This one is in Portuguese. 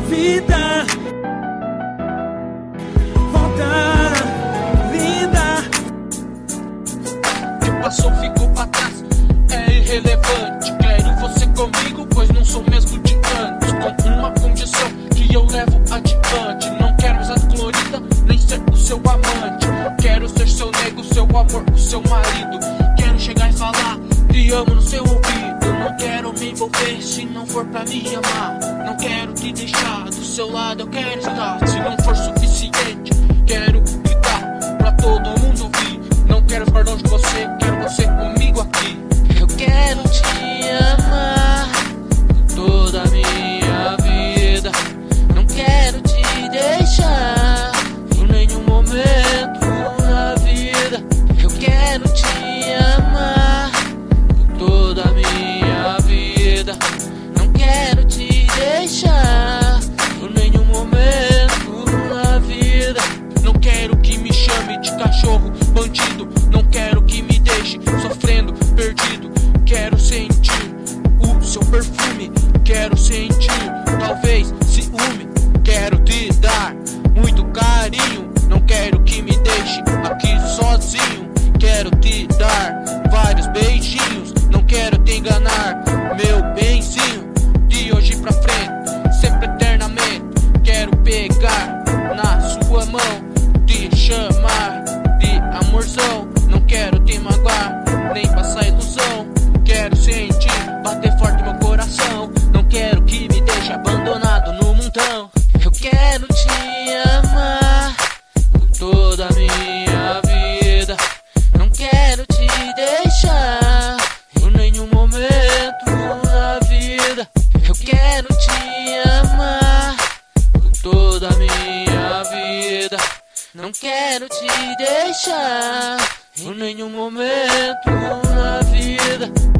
vida. Volta, linda. O que passou ficou pra trás, é irrelevante. Quero você comigo, pois não sou mesmo de antes. Com uma condição que eu levo adiante. Não quero usar colorida, nem ser o seu amante. Quero ser seu nego, seu amor, o seu marido. Quero chegar e falar, te amo no seu ouvido. Não quero me envolver se não for pra me amar. Não quero te deixar do seu lado, eu quero estar. Se não for suficiente, quero gritar pra todo mundo ouvir. Não quero ficar longe de você, quero você comigo aqui. Eu quero te amar toda a minha vida. Não quero te deixar por nenhum momento na vida. Eu quero te amar toda a minha vida. Não quero te deixar por nenhum momento na vida. Não quero que me chame de cachorro bandido. Não quero que me deixe sofrendo, perdido. Quero sentir o seu perfume. Quero sentir, talvez, ciúme. Quero te dar muito carinho. Não quero que me deixe aqui sozinho. Quero te dar vários beijinhos. Não quero te enganar, meu benzinho. De hoje pra frente, sempre eternamente. Quero pegar na sua mão, te chamar de amorzão. Não quero te magoar, nem passar ilusão. Quero sentir bater forte meu coração. Não quero que me deixe abandonado no mundão. Eu quero te amar toda a minha vida. Não quero te deixar por nenhum momento na vida. Eu quero te amar toda a minha vida. Não quero te deixar por nenhum momento na vida.